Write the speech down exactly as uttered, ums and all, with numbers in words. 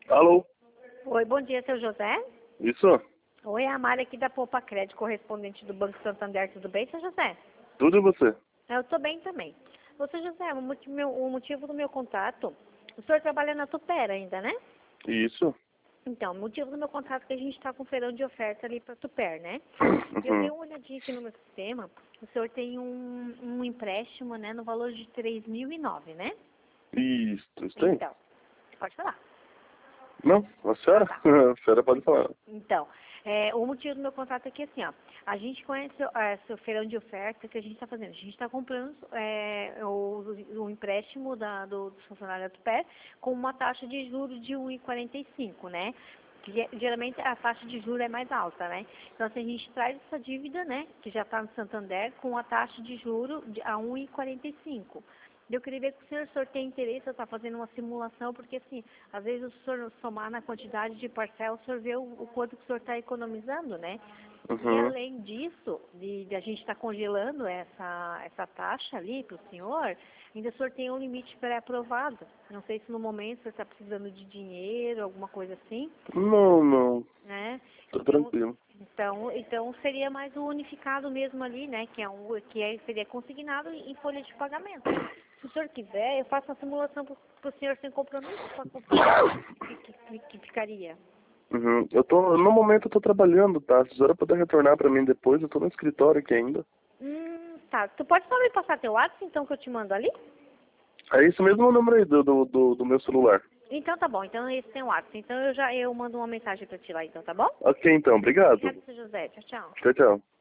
Alô? Oi, bom dia, seu José. Isso? Oi, é a Mari aqui da Poupa Crédito, correspondente do Banco Santander. Tudo bem, seu José? Tudo e você? Eu estou bem também. Ô, seu José, o motivo, meu- o motivo do meu contato, o senhor trabalha na Tupera ainda, né? Isso? Então, o motivo do meu contato é que a gente está com feirão de oferta ali para Tuper, né? Eu dei Uhum. uma olhadinha aqui no meu sistema, o senhor tem um, um empréstimo, né, no valor de três mil e nove, né? Isso, isso tem? Então, você pode falar. Não? A Ah, senhora? tá. A senhora pode falar. Então, é, o motivo do meu contrato é que assim, ó, a gente conhece é, seu feirão de oferta que a gente está fazendo. A gente está comprando é, o, o empréstimo da, do, do funcionário do pé com uma taxa de juros de um vírgula quarenta e cinco, né? Que ge- geralmente a taxa de juros é mais alta, né? Então, assim, a gente traz essa dívida, né, que já está no Santander, com a taxa de juros de, a um vírgula quarenta e cinco. Eu queria ver com o senhor, o senhor tem interesse, eu estou fazendo uma simulação, porque assim, às vezes o senhor somar na quantidade de parcela, o senhor vê o, o quanto que o senhor está economizando, né? E Uhum. além disso, de, de a gente estar congelando essa, essa taxa ali para o senhor, ainda o senhor tem um limite pré-aprovado. Não sei se no momento você está precisando de dinheiro, alguma coisa assim, Não, não. né? Tô Então, tranquilo. então, então seria mais o unificado mesmo ali, né? Que é um que é, seria consignado em folha de pagamento. Se o senhor quiser, eu faço uma simulação para o senhor sem compromisso para comparar que, que, que, que ficaria. Uhum. Eu tô, no momento eu tô trabalhando, tá? Se a senhora puder retornar pra mim depois, eu tô no escritório aqui ainda. Hum, tá. Tu pode só me passar teu WhatsApp então que eu te mando ali? É isso mesmo o número aí do, do, do, do meu celular. Então tá bom. Então esse tem o WhatsApp. Então eu já eu mando uma mensagem para ti lá então, tá bom? Ok, então. Obrigado. Obrigada, seu José. Tchau, tchau. Tchau, tchau.